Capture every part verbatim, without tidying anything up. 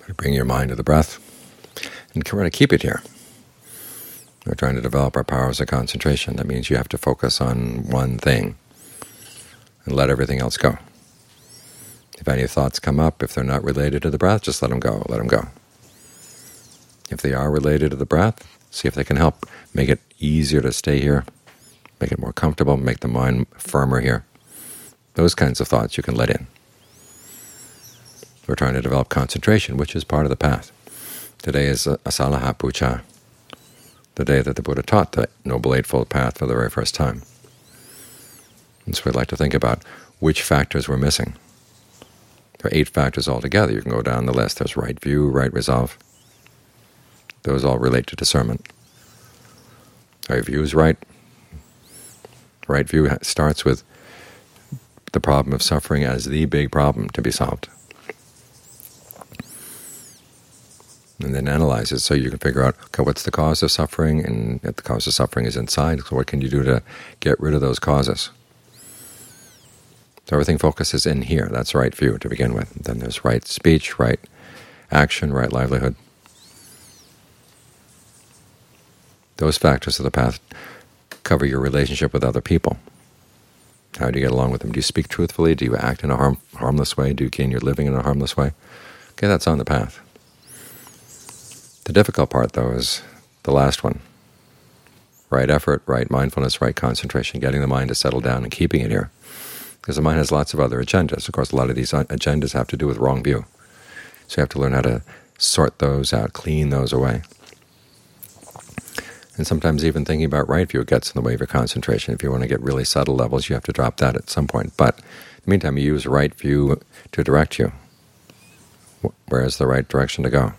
Bring your mind to the breath and try to keep it here. We're trying to develop our powers of concentration. That means you have to focus on one thing and let everything else go. If any thoughts come up, if they're not related to the breath, just let them go, let them go. If they are related to the breath, see if they can help make it easier to stay here, make it more comfortable, make the mind firmer here. Those kinds of thoughts you can let in. We're trying to develop concentration, which is part of the path. Today is Asalaha Puja, the day that the Buddha taught the Noble Eightfold Path for the very first time. And so we'd like to think about which factors we're missing. There are eight factors altogether. You can go down the list. There's right view, right resolve. Those all relate to discernment. Our view is right. Right view starts with the problem of suffering as the big problem to be solved, and then analyze it so you can figure out, okay, what's the cause of suffering, and if the cause of suffering is inside, so what can you do to get rid of those causes? So everything focuses in here. That's right view to begin with. Then there's right speech, right action, right livelihood. Those factors of the path cover your relationship with other people. How do you get along with them? Do you speak truthfully? Do you act in a harm, harmless way? Do you gain your living in a harmless way? Okay, that's on the path. The difficult part, though, is the last one. Right effort, right mindfulness, right concentration, getting the mind to settle down and keeping it here. Because the mind has lots of other agendas. Of course, a lot of these agendas have to do with wrong view. So you have to learn how to sort those out, clean those away. And sometimes even thinking about right view gets in the way of your concentration. If you want to get really subtle levels, you have to drop that at some point. But in the meantime, you use right view to direct you. Where is the right direction to go?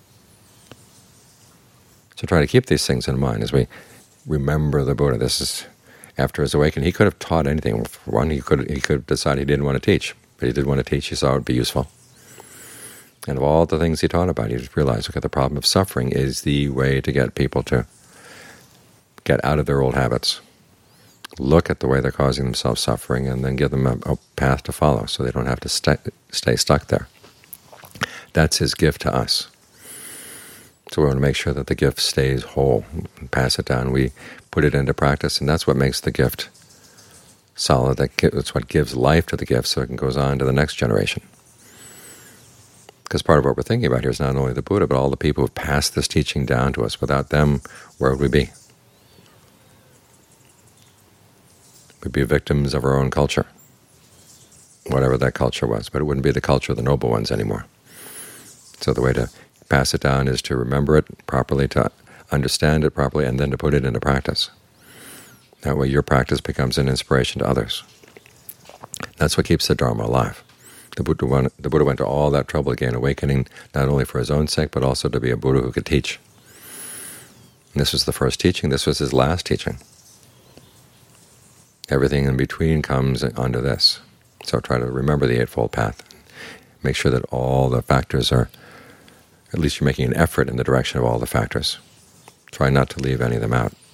So try to keep these things in mind as we remember the Buddha. This is after his awakening. He could have taught anything. For one, he could he could have decided he didn't want to teach, but he did want to teach. He saw it would be useful. And of all the things he taught about, he just realized, okay, the problem of suffering is the way to get people to get out of their old habits, look at the way they're causing themselves suffering, and then give them a, a path to follow so they don't have to stay, stay stuck there. That's his gift to us. So we want to make sure that the gift stays whole, pass it down. We put it into practice, and that's what makes the gift solid. That's what gives life to the gift so it goes on to the next generation. Because part of what we're thinking about here is not only the Buddha, but all the people who have passed this teaching down to us. Without them, where would we be? We'd be victims of our own culture, whatever that culture was, but it wouldn't be the culture of the noble ones anymore. So the way to pass it down is to remember it properly, to understand it properly, and then to put it into practice. That way your practice becomes an inspiration to others. That's what keeps the Dharma alive. The Buddha went, the Buddha went to all that trouble to gain awakening, not only for his own sake, but also to be a Buddha who could teach. And this was the first teaching. This was his last teaching. Everything in between comes under this. So try to remember the Eightfold Path. Make sure that all the factors are, at least you're making an effort in the direction of all the factors. Try not to leave any of them out.